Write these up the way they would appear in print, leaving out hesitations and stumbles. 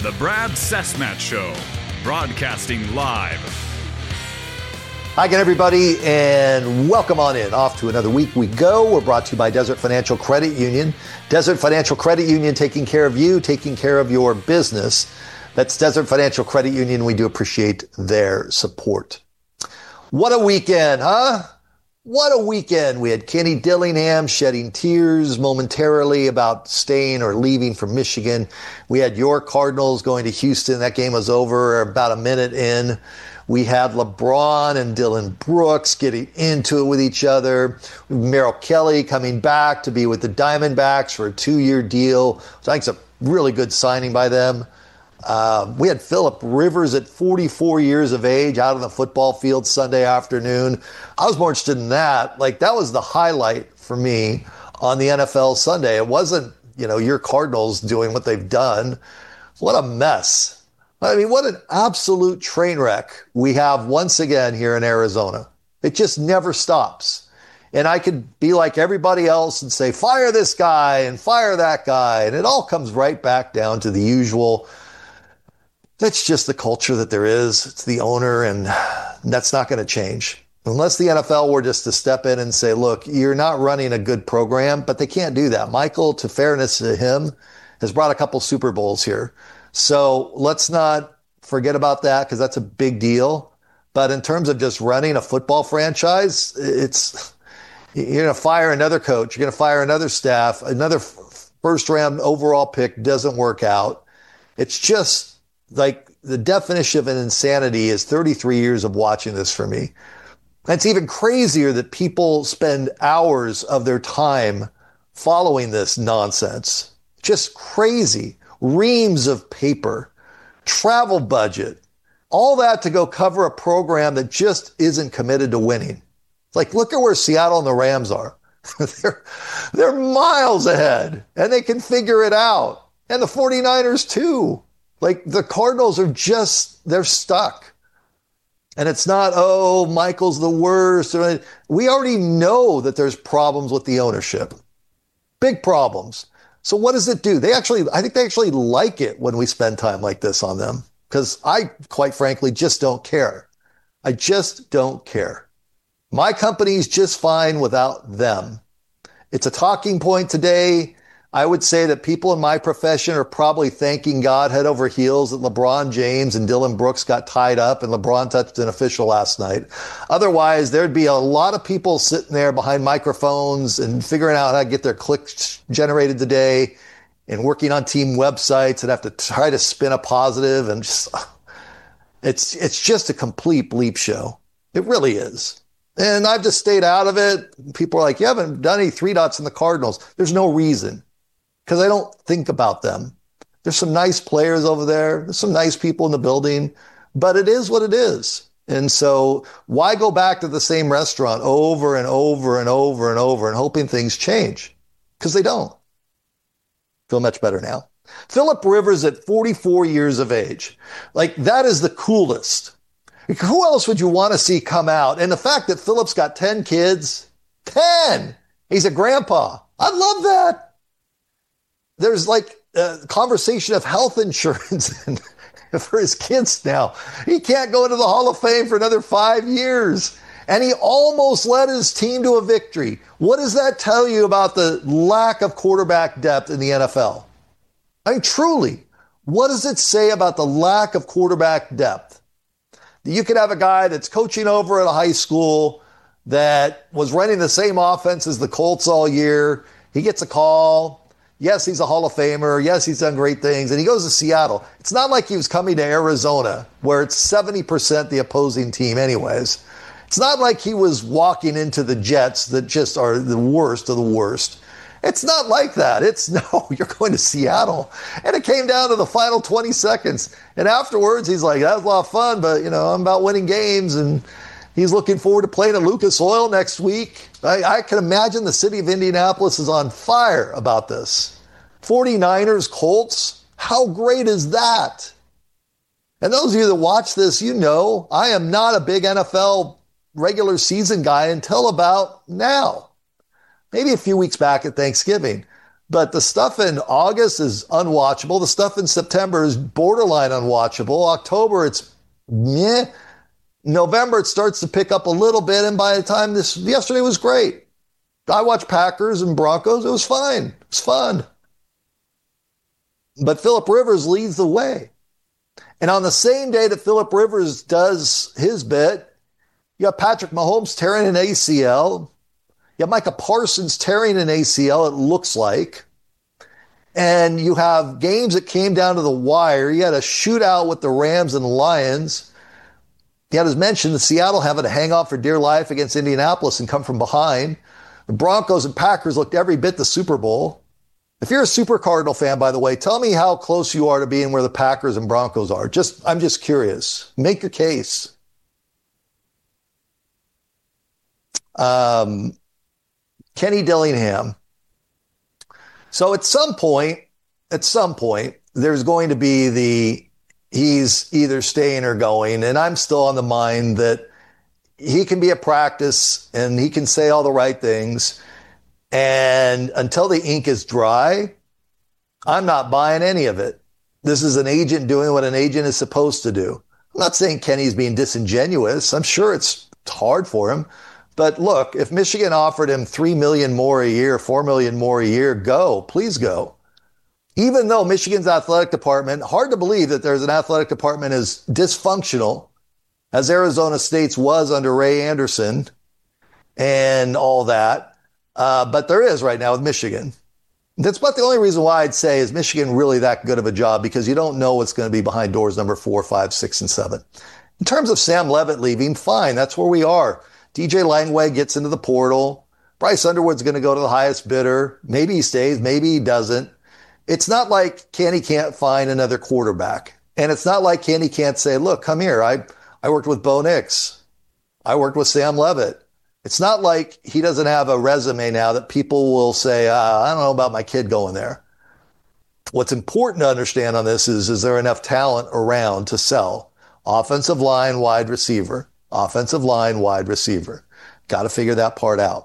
The Brad Cessmat Show, broadcasting live. Hi again, everybody, and welcome on in. Off to another week we go. We're brought to you by Desert Financial Credit Union. Desert Financial Credit Union, taking care of you, taking care of your business. That's Desert Financial Credit Union. We do appreciate their support. What a weekend, huh? What a weekend. We had Kenny Dillingham shedding tears momentarily about staying or leaving from Michigan. We had your Cardinals going to Houston. That game was over about a minute in. We had LeBron and Dylan Brooks getting into it with each other. Merrill Kelly coming back to be with the Diamondbacks for a 2-year deal, which I think is a really good signing by them. We had Phillip Rivers at 44 years of age out on the football field Sunday afternoon. I was more interested in that. That was the highlight for me on the NFL Sunday. It wasn't, your Cardinals doing what they've done. What a mess. I mean, what an absolute train wreck we have once again here in Arizona. It just never stops. And I could be like everybody else and say, fire this guy and fire that guy. And it all comes right back down to the usual. That's just the culture that there is. It's the owner, and that's not going to change. Unless the NFL were just to step in and say, look, you're not running a good program, but they can't do that. Michael, to fairness to him, has brought a couple Super Bowls here. So let's not forget about that because that's a big deal. But in terms of just running a football franchise, you're going to fire another coach. You're going to fire another staff. Another first-round overall pick doesn't work out. It's just like the definition of an insanity is 33 years of watching this for me. And it's even crazier that people spend hours of their time following this nonsense. Just crazy. Reams of paper, travel budget, all that to go cover a program that just isn't committed to winning. Look at where Seattle and the Rams are. They're miles ahead, and they can figure it out. And the 49ers too. The Cardinals are they're stuck. And it's not, oh, Michael's the worst. We already know that there's problems with the ownership. Big problems. So what does it do? I think they actually like it when we spend time like this on them. Because I, quite frankly, just don't care. I just don't care. My company's just fine without them. It's a talking point today. I would say that people in my profession are probably thanking God head over heels that LeBron James and Dylan Brooks got tied up and LeBron touched an official last night. Otherwise, there'd be a lot of people sitting there behind microphones and figuring out how to get their clicks generated today and working on team websites and have to try to spin a positive. And it's just a complete bleep show. It really is. And I've just stayed out of it. People are like, you haven't done any 3 dots in the Cardinals. There's no reason. Because I don't think about them. There's some nice players over there. There's some nice people in the building. But it is what it is. And so why go back to the same restaurant over and over and over and over and hoping things change? Because they don't. Feel much better now. Phillip Rivers at 44 years of age. That is the coolest. Who else would you want to see come out? And the fact that Phillip's got 10 kids. 10! He's a grandpa. I love that. There's a conversation of health insurance for his kids now. He can't go into the Hall of Fame for another 5 years. And he almost led his team to a victory. What does that tell you about the lack of quarterback depth in the NFL? I mean, truly, what does it say about the lack of quarterback depth? You could have a guy that's coaching over at a high school that was running the same offense as the Colts all year. He gets a call. Yes, he's a Hall of Famer. Yes, he's done great things. And he goes to Seattle. It's not like he was coming to Arizona, where it's 70% the opposing team anyways. It's not like he was walking into the Jets that just are the worst of the worst. It's not like that. No, you're going to Seattle. And it came down to the final 20 seconds. And afterwards, he's like, that was a lot of fun, but, I'm about winning games. And he's looking forward to playing at Lucas Oil next week. I can imagine the city of Indianapolis is on fire about this. 49ers, Colts, how great is that? And those of you that watch this, I am not a big NFL regular season guy until about now. Maybe a few weeks back at Thanksgiving. But the stuff in August is unwatchable. The stuff in September is borderline unwatchable. October, it's meh. November, it starts to pick up a little bit. And by the time yesterday was great. I watched Packers and Broncos. It was fine. It was fun. But Phillip Rivers leads the way. And on the same day that Phillip Rivers does his bit, you have Patrick Mahomes tearing an ACL. You have Micah Parsons tearing an ACL, it looks like. And you have games that came down to the wire. You had a shootout with the Rams and the Lions. You had, as mentioned, the Seattle having to hang on for dear life against Indianapolis and come from behind. The Broncos and Packers looked every bit the Super Bowl. If you're a Super Cardinal fan, by the way, tell me how close you are to being where the Packers and Broncos are. I'm just curious. Make your case. Kenny Dillingham. So at some point, there's going to be he's either staying or going. And I'm still on the mind that he can be at practice and he can say all the right things. And until the ink is dry, I'm not buying any of it. This is an agent doing what an agent is supposed to do. I'm not saying Kenny's being disingenuous. I'm sure it's hard for him. But look, if Michigan offered him $3 million more a year, $4 million more a year, go. Please go. Even though Michigan's athletic department, hard to believe that there's an athletic department as dysfunctional as Arizona State's was under Ray Anderson and all that. But there is right now with Michigan. That's about the only reason why I'd say is Michigan really that good of a job, because you don't know what's going to be behind doors number 4, 5, 6, and 7. In terms of Sam Leavitt leaving, fine. That's where we are. DJ Langway gets into the portal. Bryce Underwood's going to go to the highest bidder. Maybe he stays. Maybe he doesn't. It's not like Kenny can't find another quarterback. And it's not like Kenny can't say, look, come here. I worked with Bo Nix. I worked with Sam Leavitt. It's not like he doesn't have a resume now that people will say, I don't know about my kid going there. What's important to understand on this is there enough talent around to sell? Offensive line, wide receiver. Offensive line, wide receiver. Got to figure that part out.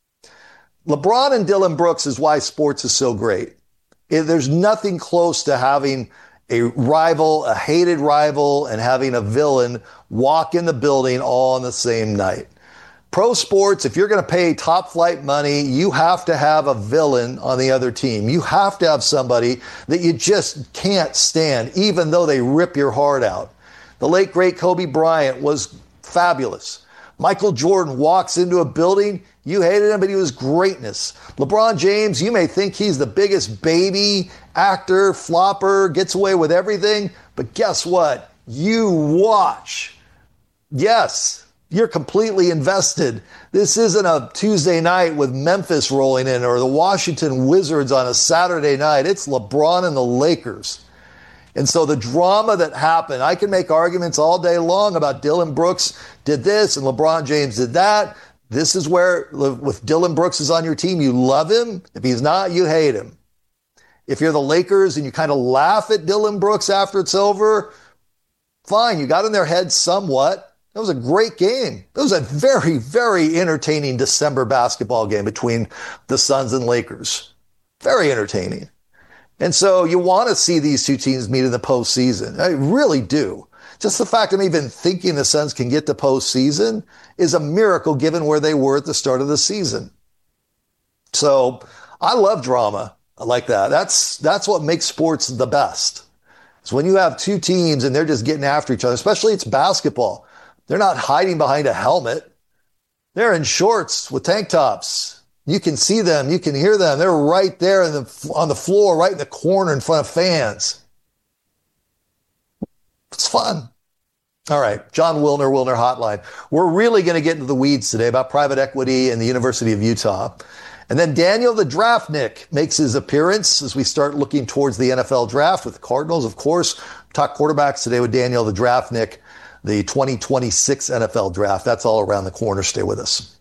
LeBron and Dylan Brooks is why sports is so great. There's nothing close to having a rival, a hated rival, and having a villain walk in the building all on the same night. Pro sports, if you're going to pay top flight money, you have to have a villain on the other team. You have to have somebody that you just can't stand, even though they rip your heart out. The late, great Kobe Bryant was fabulous. Michael Jordan walks into a building, you hated him, but he was greatness. LeBron James, you may think he's the biggest baby, actor, flopper, gets away with everything, but guess what? You watch. Yes. You're completely invested. This isn't a Tuesday night with Memphis rolling in or the Washington Wizards on a Saturday night. It's LeBron and the Lakers. And so the drama that happened, I can make arguments all day long about Dylan Brooks did this and LeBron James did that. This is where, if Dylan Brooks is on your team, you love him. If he's not, you hate him. If you're the Lakers and you kind of laugh at Dylan Brooks after it's over, fine, you got in their head somewhat. It was a great game. It was a very, very entertaining December basketball game between the Suns and Lakers. Very entertaining. And so you want to see these two teams meet in the postseason. I really do. Just the fact I'm even thinking the Suns can get to postseason is a miracle given where they were at the start of the season. So I love drama like that. That's what makes sports the best. It's when you have two teams and they're just getting after each other, especially it's basketball. They're not hiding behind a helmet. They're in shorts with tank tops. You can see them. You can hear them. They're right there on the floor, right in the corner in front of fans. It's fun. All right, John Wilner, Wilner Hotline. We're really going to get into the weeds today about private equity and the University of Utah. And then Daniel the Draftnik makes his appearance as we start looking towards the NFL draft with the Cardinals, of course. Talk quarterbacks today with Daniel the Draftnik. The 2026 NFL draft. That's all around the corner. Stay with us.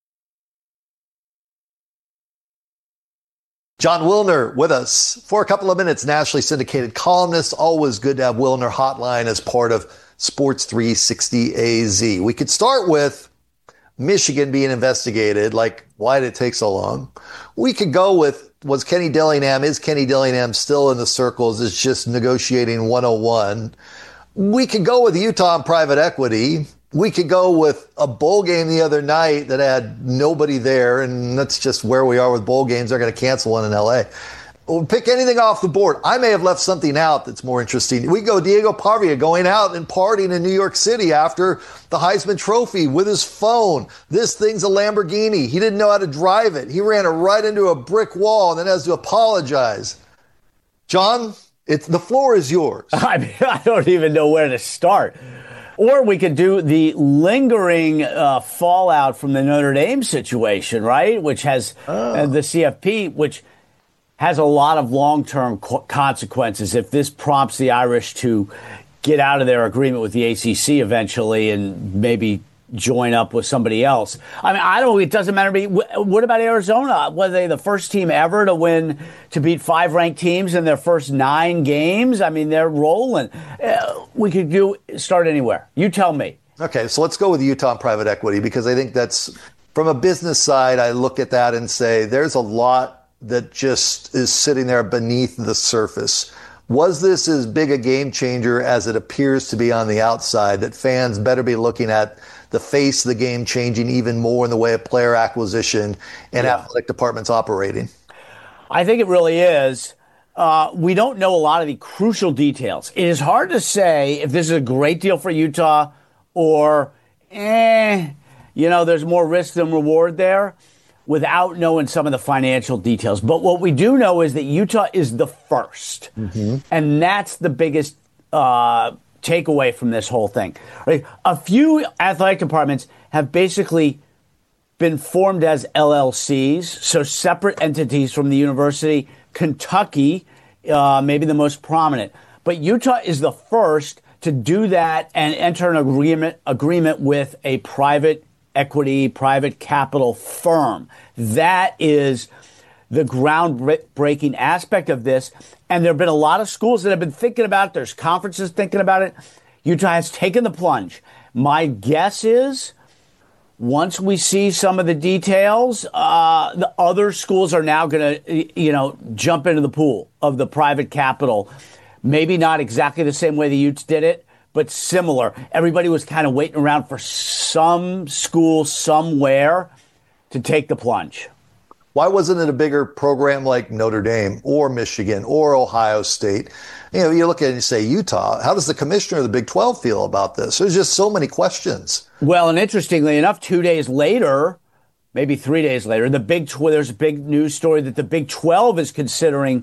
John Wilner with us for a couple of minutes, nationally syndicated columnist. Always good to have Wilner Hotline as part of Sports 360 AZ. We could start with Michigan being investigated. Like, why did it take so long? We could go with is Kenny Dillingham still in the circles? Is just negotiating 101. We could go with Utah and private equity. We could go with a bowl game the other night that had nobody there, and that's just where we are with bowl games. They're going to cancel one in LA. We'll pick anything off the board. I may have left something out that's more interesting. We go Diego Pavia going out and partying in New York City after the Heisman Trophy with his phone. This thing's a Lamborghini. He didn't know how to drive it. He ran it right into a brick wall and then has to apologize. John, the floor is yours. I mean, I don't even know where to start. Or we could do the lingering fallout from the Notre Dame situation, right? Which has the CFP, which has a lot of long-term consequences if this prompts the Irish to get out of their agreement with the ACC eventually and maybe join up with somebody else. I mean, it doesn't matter to me. What about Arizona? Were they the first team ever to beat 5 ranked teams in their first 9 games? I mean, they're rolling. We could start anywhere. You tell me. Okay, so let's go with Utah and private equity, because I think that's, from a business side, I look at that and say there's a lot that just is sitting there beneath the surface. Was this as big a game changer as it appears to be on the outside, that fans better be looking at the face of the game changing even more in the way of player acquisition and athletic departments operating? I think it really is. We don't know a lot of the crucial details. It is hard to say if this is a great deal for Utah or, there's more risk than reward there, without knowing some of the financial details. But what we do know is that Utah is the first. Mm-hmm. And that's the biggest takeaway from this whole thing. Right? A few athletic departments have basically been formed as LLCs, so separate entities from the university. Kentucky, maybe the most prominent. But Utah is the first to do that and enter an agreement with a private equity, private capital firm. That is the groundbreaking aspect of this. And there have been a lot of schools that have been thinking about it. There's conferences thinking about it. Utah has taken the plunge. My guess is once we see some of the details, the other schools are now going to, jump into the pool of the private capital. Maybe not exactly the same way the Utes did it, but similar. Everybody was kind of waiting around for some school somewhere to take the plunge. Why wasn't it a bigger program like Notre Dame or Michigan or Ohio State? You look at it and you say, Utah, how does the commissioner of the Big 12 feel about this? There's just so many questions. Well, and interestingly enough, 2 days later, maybe 3 days later, there's a big news story that the Big 12 is considering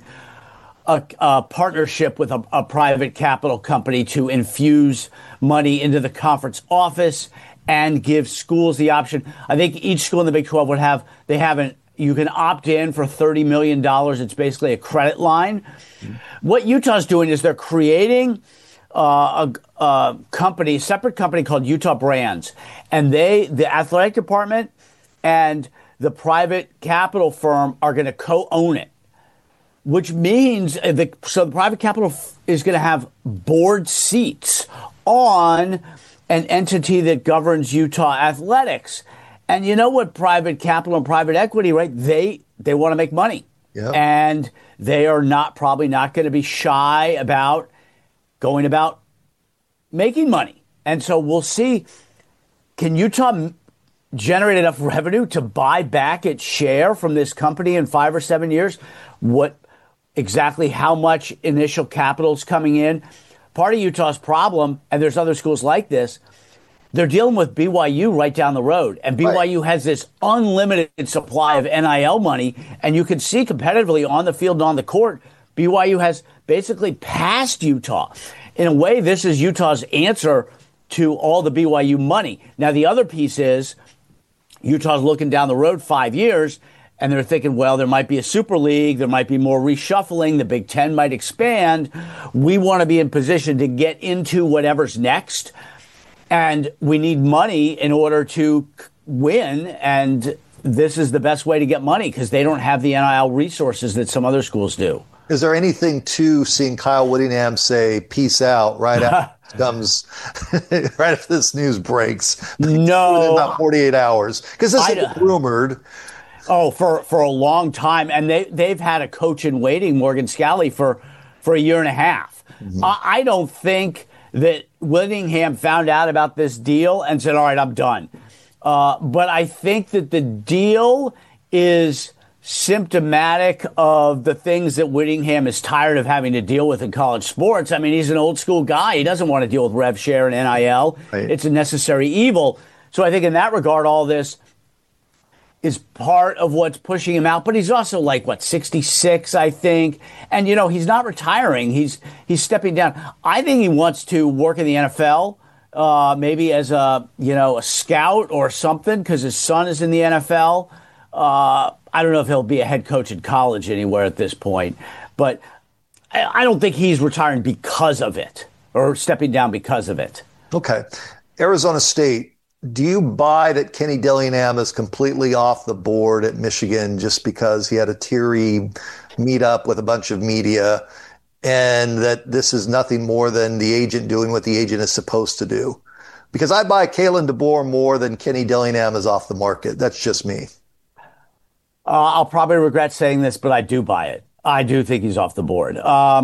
a partnership with a private capital company to infuse money into the conference office and give schools the option. I think each school in the Big 12 you can opt in for $30 million. It's basically a credit line. Mm-hmm. What Utah's doing is they're creating a separate company called Utah Brands. And the athletic department and the private capital firm are going to co-own it, which means the private capital is going to have board seats on an entity that governs Utah athletics. And you know what private capital and private equity, right? They want to make money. Yep. And they are probably not going to be shy about going about making money. And so we'll see, can Utah generate enough revenue to buy back its share from this company in 5 or 7 years? Exactly how much initial capital is coming in? Part of Utah's problem, and there's other schools like this, they're dealing with BYU right down the road. And BYU has this unlimited supply of NIL money. And you can see competitively on the field and on the court, BYU has basically passed Utah. In a way, this is Utah's answer to all the BYU money. Now, the other piece is Utah's looking down the road 5 years, and they're thinking, well, there might be a Super League. There might be more reshuffling. The Big Ten might expand. We want to be in position to get into whatever's next. And we need money in order to win. And this is the best way to get money because they don't have the NIL resources that some other schools do. Is there anything to seeing Kyle Whittingham say peace out right after comes right after this news breaks? No. In about 48 hours. Because this is rumored. Oh, for a long time, and they've had a coach in waiting, Morgan Scalley, for a year and a half. Mm-hmm. I don't think that Whittingham found out about this deal and said, "All right, I'm done." But I think that the deal is symptomatic of the things that Whittingham is tired of having to deal with in college sports. I mean, he's an old school guy. He doesn't want to deal with rev share and NIL. Right. It's a necessary evil. So I think in that regard, all this is part of what's pushing him out. But he's also like, 66, I think. And, he's not retiring. He's stepping down. I think he wants to work in the NFL, maybe as a scout or something, because his son is in the NFL. I don't know if he'll be a head coach in college anywhere at this point. But I don't think he's retiring because of it or stepping down because of it. Okay. Arizona State. Do you buy that Kenny Dillingham is completely off the board at Michigan just because he had a teary meetup with a bunch of media, and that this is nothing more than the agent doing what the agent is supposed to do? Because I buy Kalen DeBoer more than Kenny Dillingham is off the market. That's just me. I'll probably regret saying this, but I do buy it. I do think he's off the board.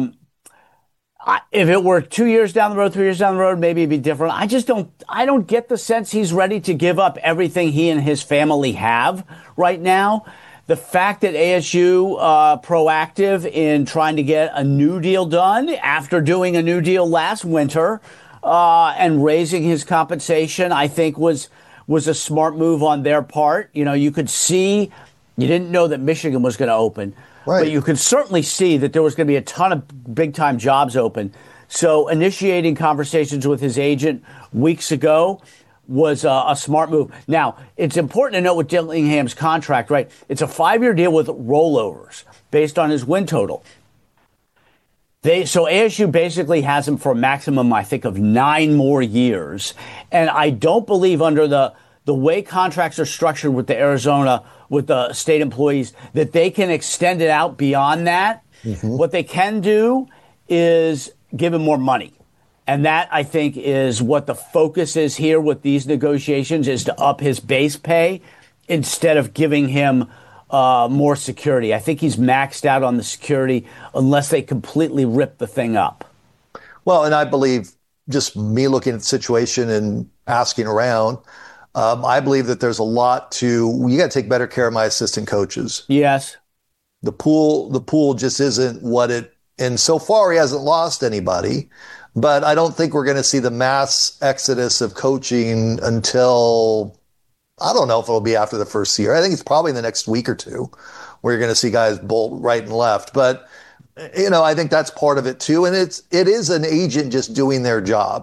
If it were 2 years down the road, 3 years down the road, maybe it'd be different. I don't get the sense he's ready to give up everything he and his family have right now. The fact that ASU proactive in trying to get a new deal done after doing a new deal last winter and raising his compensation, I think was a smart move on their part. You could see, you didn't know that Michigan was going to open. Right. But you could certainly see that there was going to be a ton of big-time jobs open. So initiating conversations with his agent weeks ago was a smart move. Now, it's important to note with Dillingham's contract, right? It's a 5-year deal with rollovers based on his win total. So ASU basically has him for a maximum, I think, of 9 more years. And I don't believe under the way contracts are structured with the state employees, that they can extend it out beyond that. Mm-hmm. What they can do is give him more money. And that, I think, is what the focus is here with these negotiations, is to up his base pay instead of giving him more security. I think he's maxed out on the security unless they completely rip the thing up. Well, and I believe, just me looking at the situation and asking around, I believe that there's a lot you got to take better care of my assistant coaches. Yes. The pool just isn't and so far he hasn't lost anybody, but I don't think we're going to see the mass exodus of coaching until, I don't know if it'll be after the first year. I think it's probably in the next week or two where you're going to see guys bolt right and left. But, I think that's part of it too. And it is an agent just doing their job.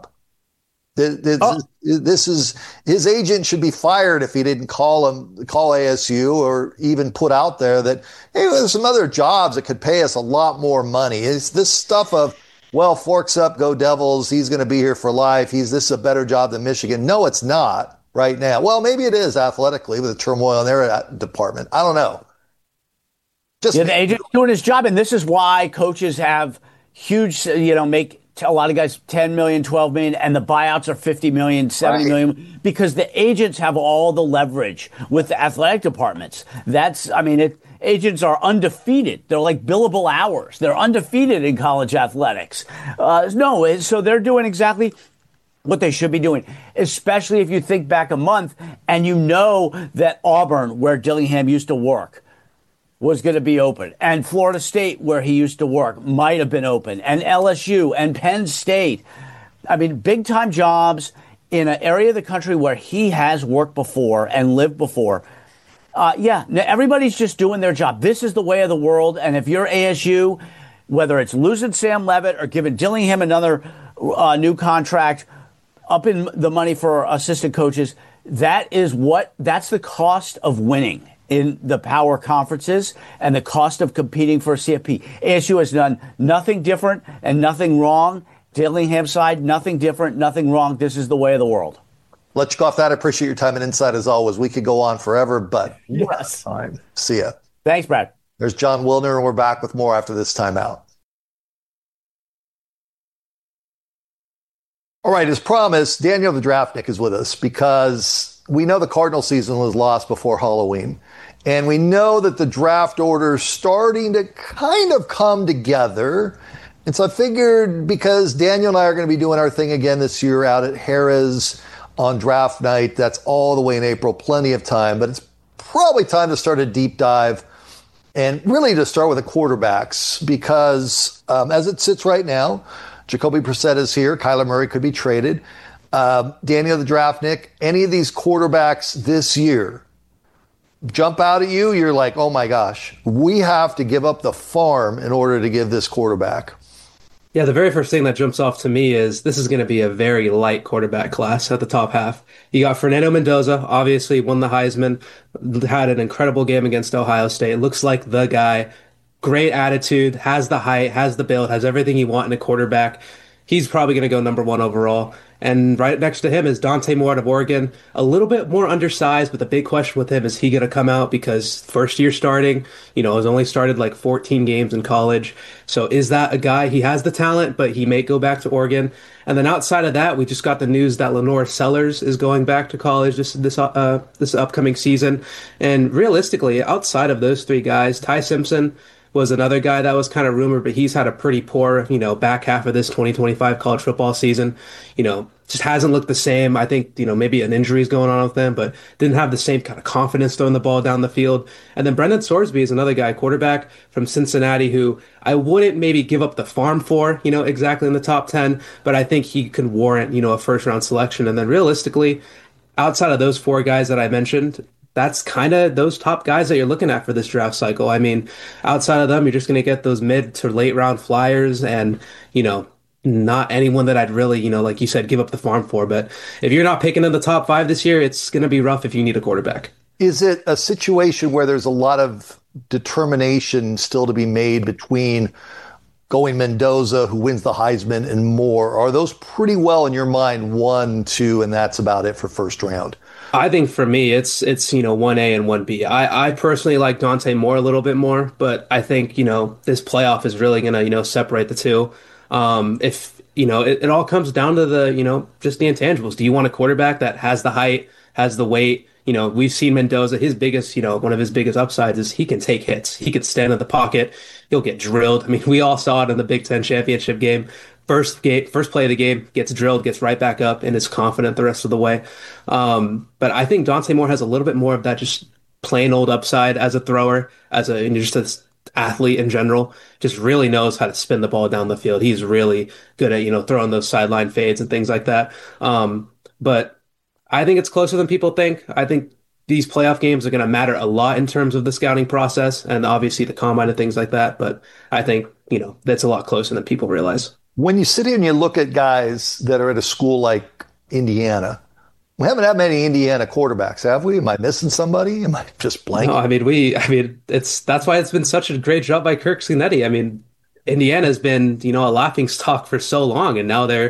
This is, his agent should be fired if he didn't call ASU or even put out there that, hey, there's some other jobs that could pay us a lot more money. It's this stuff of, well, forks up, go Devils. He's going to be here for life. This is a better job than Michigan. No, it's not right now. Well, maybe it is athletically with the turmoil in their department. I don't know. The agent's doing his job, and this is why coaches have huge, make a lot of guys 10 million, 12 million, and the buyouts are 50 million, 70 million, because the agents have all the leverage with the athletic departments. Agents are undefeated. They're like billable hours. They're undefeated in college athletics. So they're doing exactly what they should be doing, especially if you think back a month and that Auburn, where Dillingham used to work, was going to be open. And Florida State, where he used to work, might have been open. And LSU and Penn State. Big-time jobs in an area of the country where he has worked before and lived before. Everybody's just doing their job. This is the way of the world. And if you're ASU, whether it's losing Sam Levitt or giving Dillingham another new contract, upping the money for assistant coaches, that's the cost of winning in the power conferences and the cost of competing for a CFP. ASU has done nothing different and nothing wrong. Dillingham side, nothing different, nothing wrong. This is the way of the world. Let you go off that. I appreciate your time and insight as always. We could go on forever, but yes. Time. See ya. Thanks, Brad. There's Jon Wilner, and we're back with more after this timeout. All right, as promised, Daniel the Draftnik is with us because we know the Cardinal season was lost before Halloween. And we know that the draft order is starting to kind of come together. And so I figured, because Daniel and I are going to be doing our thing again this year out at Harrah's on draft night, that's all the way in April, plenty of time, but it's probably time to start a deep dive and really to start with the quarterbacks, because as it sits right now, Jacoby Brissett is here. Kyler Murray could be traded. Daniel the Draftnik, any of these quarterbacks this year jump out at you? You're like, oh my gosh, we have to give up the farm in order to give this quarterback. Yeah, the very first thing that jumps off to me is this is going to be a very light quarterback class at the top half. You got Fernando Mendoza, obviously won the Heisman, had an incredible game against Ohio State. Looks like the guy, great attitude, has the height, has the build, has everything you want in a quarterback. He's probably going to go number 1 overall. And right next to him is Dante Moore out of Oregon, a little bit more undersized, but the big question with him is he going to come out because first year starting, has only started like 14 games in college. So is that a guy? He has the talent, but he may go back to Oregon. And then outside of that, we just got the news that Lenore Sellers is going back to college this upcoming season. And realistically, outside of those 3 guys, Ty Simpson was another guy that was kind of rumored, but he's had a pretty poor, back half of this 2025 college football season. Just hasn't looked the same. I think, maybe an injury is going on with them, but didn't have the same kind of confidence throwing the ball down the field. And then Brendan Sorsby is another guy, quarterback from Cincinnati, who I wouldn't maybe give up the farm for, exactly in the top 10, but I think he can warrant, a first round selection. And then realistically, outside of those 4 guys that I mentioned, that's kind of those top guys that you're looking at for this draft cycle. I mean, outside of them, you're just going to get those mid to late round flyers and, not anyone that I'd really, like you said, give up the farm for. But if you're not picking in the top 5 this year, it's going to be rough if you need a quarterback. Is it a situation where there's a lot of determination still to be made between going Mendoza, who wins the Heisman, and Moore? Are those pretty well in your mind 1, 2, and that's about it for first round? I think for me, it's 1A and 1B. I personally like Dante Moore a little bit more, but I think, this playoff is really going to, separate the two. If, it all comes down to the, just the intangibles. Do you want a quarterback that has the height, has the weight? We've seen Mendoza, his biggest, one of his biggest upsides is he can take hits. He can stand in the pocket. He'll get drilled. I mean, we all saw it in the Big Ten championship game. First play of the game, gets drilled, gets right back up, and is confident the rest of the way. But I think Dante Moore has a little bit more of that just plain old upside as a thrower, just an athlete in general. Just really knows how to spin the ball down the field. He's really good at, throwing those sideline fades and things like that. But I think it's closer than people think. I think these playoff games are going to matter a lot in terms of the scouting process and obviously the combine and things like that. But I think, that's a lot closer than people realize. When you sit here and you look at guys that are at a school like Indiana, we haven't had many Indiana quarterbacks, have we? Am I missing somebody? Am I just blanking? No, that's why it's been such a great job by Kirk Cinetti. I mean, Indiana's been, a laughing stock for so long, and now they're,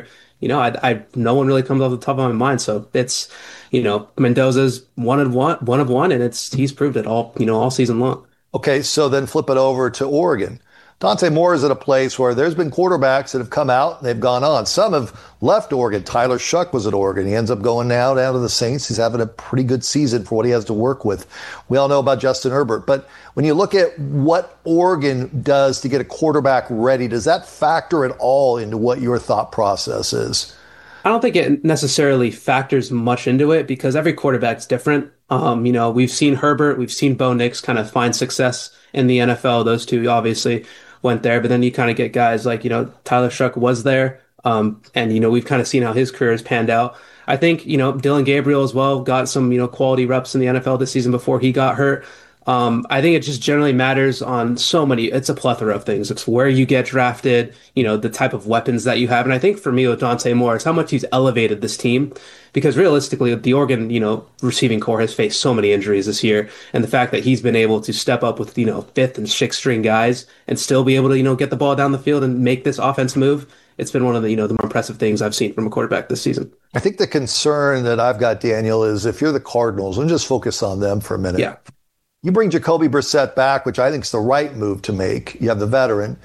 no one really comes off the top of my mind. So it's, Mendoza's one of one, and he's proved it all season long. Okay, so then flip it over to Oregon. Dante Moore is at a place where there's been quarterbacks that have come out and they've gone on. Some have left Oregon. Tyler Shuck was at Oregon. He ends up going now down to the Saints. He's having a pretty good season for what he has to work with. We all know about Justin Herbert. But when you look at what Oregon does to get a quarterback ready, does that factor at all into what your thought process is? I don't think it necessarily factors much into it because every quarterback's different. We've seen Herbert, we've seen Bo Nix kind of find success in the NFL. Those two obviously went there, but then you kind of get guys like, Tyler Shuck was there. And, we've kind of seen how his career has panned out. I think, Dylan Gabriel as well got some, quality reps in the NFL this season before he got hurt. I think it just generally matters on it's a plethora of things. It's where you get drafted, the type of weapons that you have. And I think for me with Dante Moore, it's how much he's elevated this team because realistically the Oregon, receiving core has faced so many injuries this year. And the fact that he's been able to step up with, 5th and 6th string guys and still be able to, get the ball down the field and make this offense move. It's been one of the, the more impressive things I've seen from a quarterback this season. I think the concern that I've got, Daniel, is if you're the Cardinals, and just focus on them for a minute. Yeah. You bring Jacoby Brissett back, which I think is the right move to make. You have the veteran.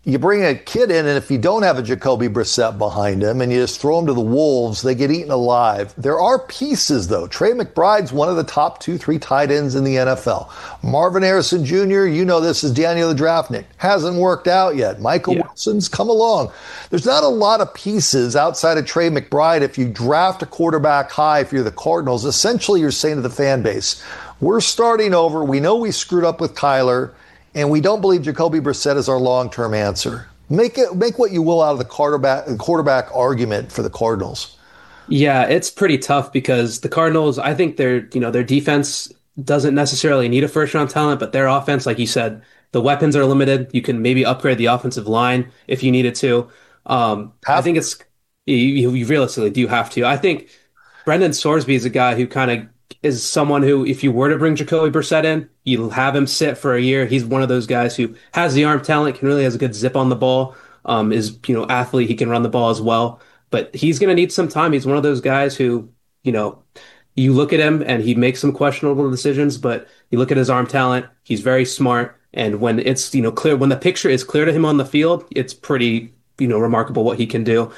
You bring a kid in, and if you don't have a Jacoby Brissett behind him and you just throw him to the wolves, they get eaten alive. There are pieces, though. Trey McBride's one of the top 2-3 tight ends in the NFL. Marvin Harrison Jr., you know this is Daniel the Draftnik. Hasn't worked out yet. Michael Wilson's come along. There's not a lot of pieces outside of Trey McBride. If you draft a quarterback high, if you're the Cardinals, essentially you're saying to the fan base, we're starting over. We know we screwed up with Kyler. And we don't believe Jacoby Brissett is our long-term answer. Make what you will out of the quarterback argument for the Cardinals. Yeah, it's pretty tough because the Cardinals, I think their defense doesn't necessarily need a first-round talent, but their offense, like you said, the weapons are limited. You can maybe upgrade the offensive line if you needed to. I think you realistically do have to. I think Brendan Sorsby is a guy who kind of is someone who, if you were to bring Jacoby Brissett in, you'll have him sit for a year. He's one of those guys who has the arm talent, has a good zip on the ball, athlete. He can run the ball as well, but he's going to need some time. He's one of those guys who, you look at him and he makes some questionable decisions, but you look at his arm talent, he's very smart. And when it's, clear, when the picture is clear to him on the field, it's pretty, remarkable what he can do.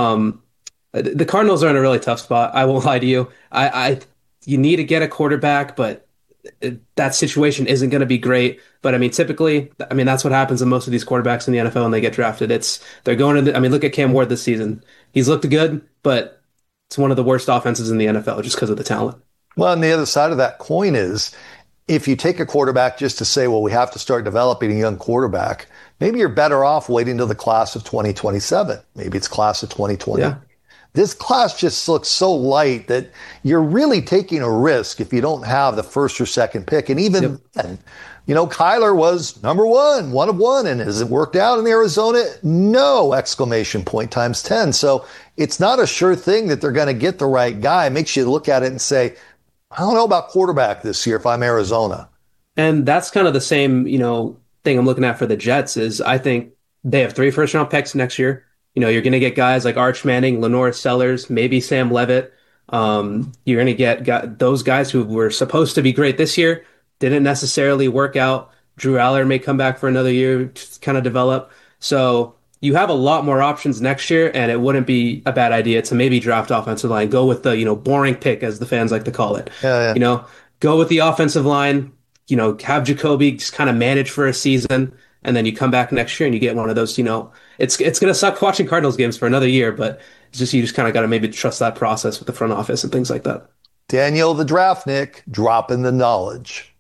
The Cardinals are in a really tough spot. I won't lie to you. You need to get a quarterback, but that situation isn't going to be great. But typically, that's what happens to most of these quarterbacks in the NFL when they get drafted. They're going to, look at Cam Ward this season. He's looked good, but it's one of the worst offenses in the NFL just because of the talent. Well, and the other side of that coin is if you take a quarterback just to say, well, we have to start developing a young quarterback, maybe you're better off waiting until the class of 2027. Maybe it's class of 2020. Yeah. This class just looks so light that you're really taking a risk if you don't have the first or second pick. And even then, Kyler was number one of one. And has it worked out in Arizona? No! Exclamation point times 10. So it's not a sure thing that they're going to get the right guy. It makes you look at it and say, I don't know about quarterback this year if I'm Arizona. And that's kind of the same, thing I'm looking at for the Jets is I think they have 3 first-round picks next year. You're going to get guys like Arch Manning, Lenore Sellers, maybe Sam Levitt. You're going to get those guys who were supposed to be great this year, didn't necessarily work out. Drew Aller may come back for another year to kind of develop. So you have a lot more options next year, and it wouldn't be a bad idea to maybe draft offensive line. Go with the, boring pick, as the fans like to call it. Yeah. Go with the offensive line, have Jacoby just kind of manage for a season. And then you come back next year and you get one of those, it's going to suck watching Cardinals games for another year, but you just kind of got to maybe trust that process with the front office and things like that. Daniel the Draftnik dropping the knowledge.